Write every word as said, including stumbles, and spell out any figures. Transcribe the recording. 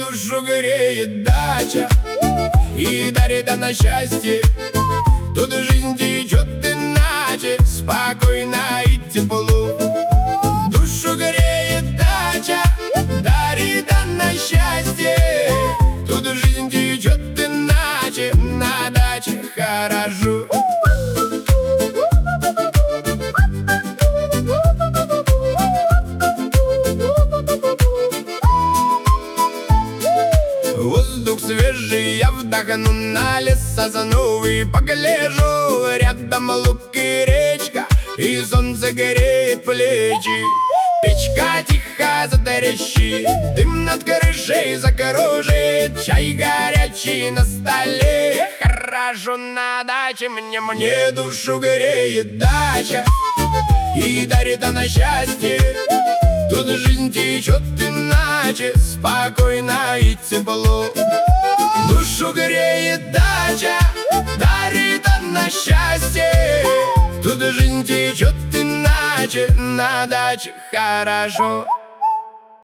душу греет дача и дарит она счастье. Тут жизнь течет иначе, спокойно и тепло. Душу греет дача, дарит она счастье. Тут жизнь течет иначе, на даче хорошо. Воздух свежий, я вдохну, на лес сазану и погляжу. Рядом луг и речка, и солнце греет плечи. Печка тихо затрещит, дым над крышей закружит. Чай горячий на столе, хорошо на даче. Мне, мне душу греет дача и дарит она счастье. Тут жизнь течет иначе, спокойно и тепло. Душу греет дача, дарит она счастье. Тут жизнь течет иначе, на даче хорошо.